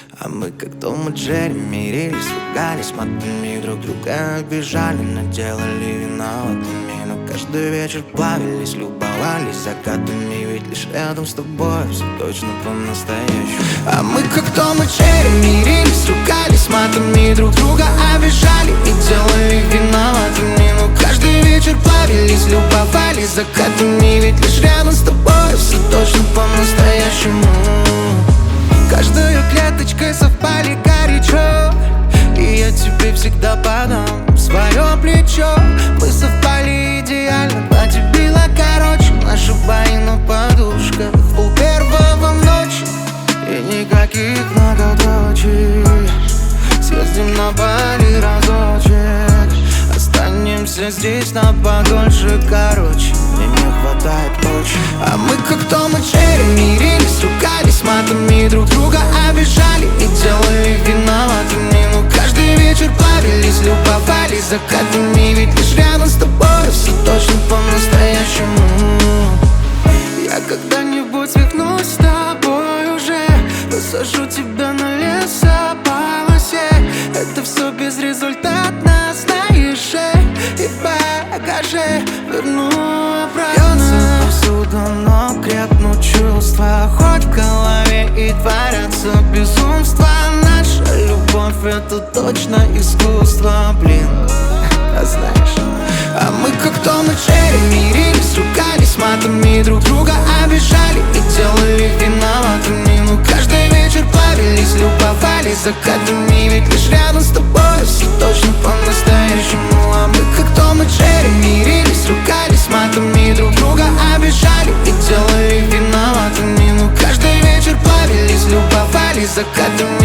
А мы как Том и Джерри мирились, ругались матами, друг друга обижали, но делали виноватыми. Но каждый вечер плавились, любовались закатами, ведь лишь рядом с тобой все точно по-настоящему. А мы как Том и Джерри мирились, ругались матами, друг друга обижали и делали виноватыми. Но каждый вечер плавились, любовались закатами, ведь лишь рядом с тобой все точно по-настоящему. Каждой клеточкой совпали горячо, и я тебе всегда подам свое плечо. Мы совпали идеально, платье било короче, наши бои на подушках в полпервого в ночи. И никаких многоточий, съездим на Бали разочек, останемся здесь на подольше, короче, мне не хватает ночи. А мы как Том и Джерри мирились, ругались матами, друг друга обижали и делали виноватыми. Но каждый вечер плавились, любовались закатами, ведь лишь рядом с тобой все точно по-настоящему. Я когда-нибудь свихнусь с тобой уже, посажу тебя на лесополосе. Это все безрезультатно, знаешь, и багаже верну обратно. Бьется повсюду, но крепнут чувства, хоть в голове и творятся безумства. Наша любовь — это точно искусство, блин, а знаешь. А мы как Том и Джерри мирились, ругались матами, друг друга обижали и делали виноватыми. Но каждый вечер плавились, любовались закатами, ведь лишь рядом с тобой все точно по-настоящему. А мы как Том и Джерри мирились, ругались матами, друг друга обижали и делали виноватыми. Но каждый вечер плавились, любовались закатами,